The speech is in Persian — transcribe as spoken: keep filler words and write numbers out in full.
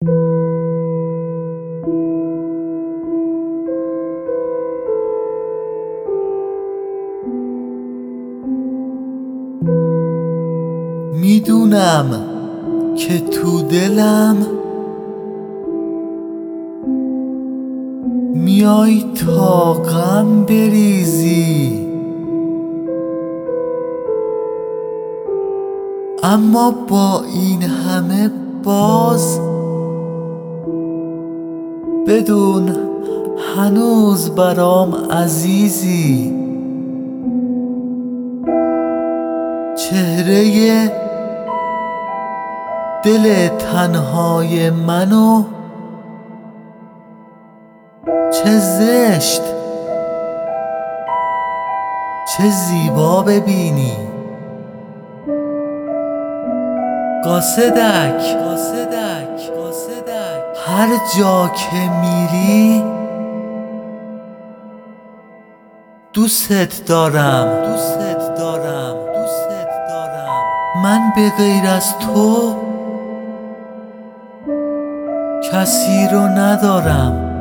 میدونم که تو دلم میای تا غم بریزی، اما با این همه باز بدون هنوز برام عزیزی. چهره دل تنهای منو چه زشت چه زیبا ببینی. قاصدک قاصدک قاصدک هر جا که میری دوست دارم دوست دارم دوست دارم. من به غیر از تو کسی رو ندارم.